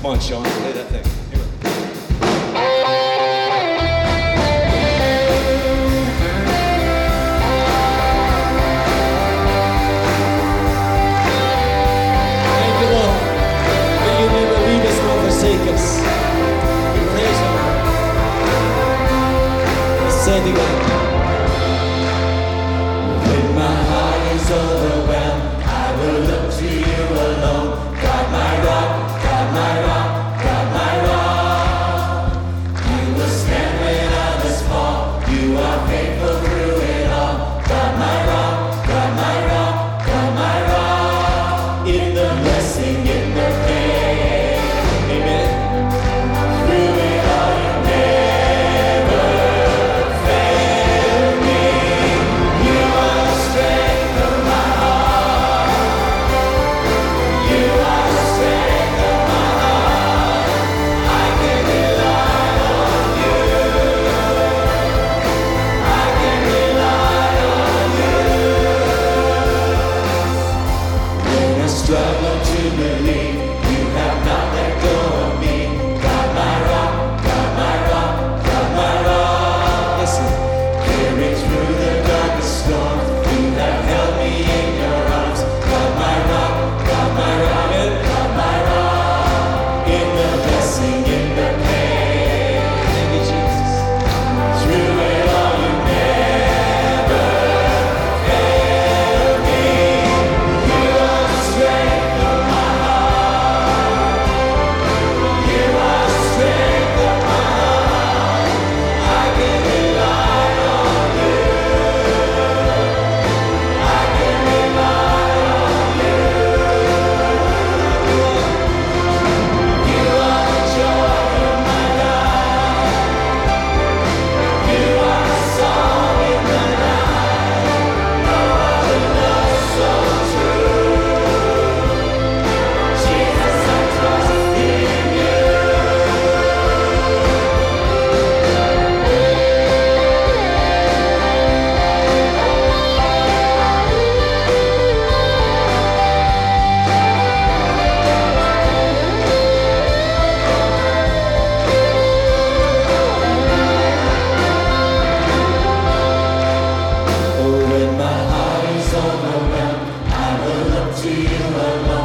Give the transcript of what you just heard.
on, Sean, play that thing. Here we go. Thank you, Lord. May you never leave us nor forsake us. We praise you. Let's say it together. When my heart is overwhelmed, I will look to you alone. God, my rock, God, my rock, God, my rock. You will stand when others fall. You are faithful through it all. God, my rock, God, my rock, God, my rock. In the blessing, in the pain. Amen. Through it all, you never failed me. You are the strength of my heart. You are the strength of my heart. I can rely on you. I can rely on you. When I struggle to believe, you have not let go of me. God, my rock, God, my rock, God, my rock. Listen, carry through the darkest storm. You have held me in your arms. God, my rock, God, my rock, God, my rock. In the blessing, in the pain. Thank you, Jesus. Through it all, you never failed me. You are the strength of my heart. You are the strength of my heart. I can rely on you. I can rely on you. You are the joy of my life. You are the song in the night. No other love so true. Jesus, I trust in you. Oh, when my heart is overwhelmed, I will look to you alone.